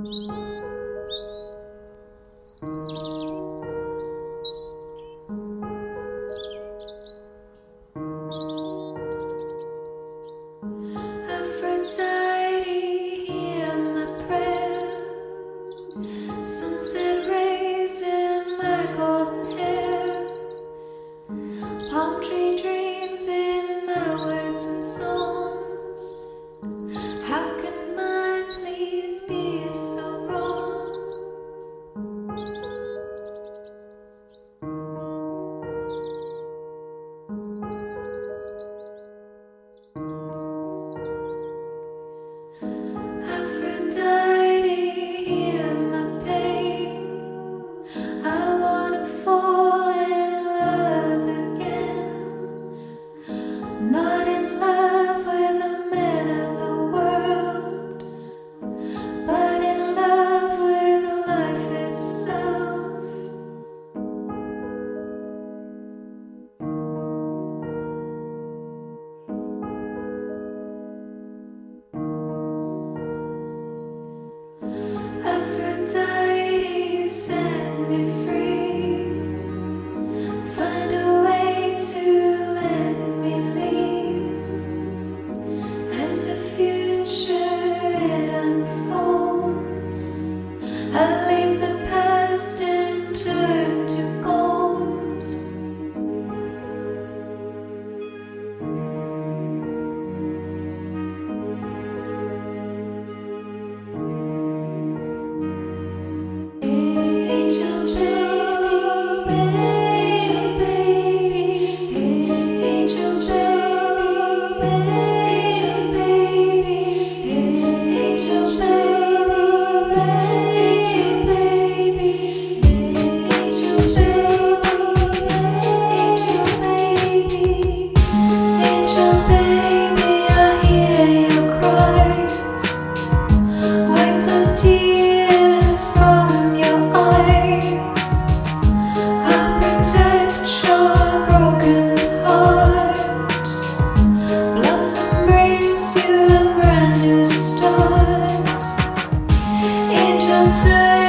Aphrodite, hear my prayer. Sunset rays in my golden hair. Palm tree dreams in my words and songs. How can mine please be so wrong? Aphrodite, hear my pain. I wanna fall in love again. Not in love with a man of the world, but in love with life itself. Aphrodite, set me free. Find a way to let me leave. As the future it unfolds, I leave the past and turn to gold. Tears from your eyes, I'll protect your broken heart. Blossom brings you a brand new start. Angel turn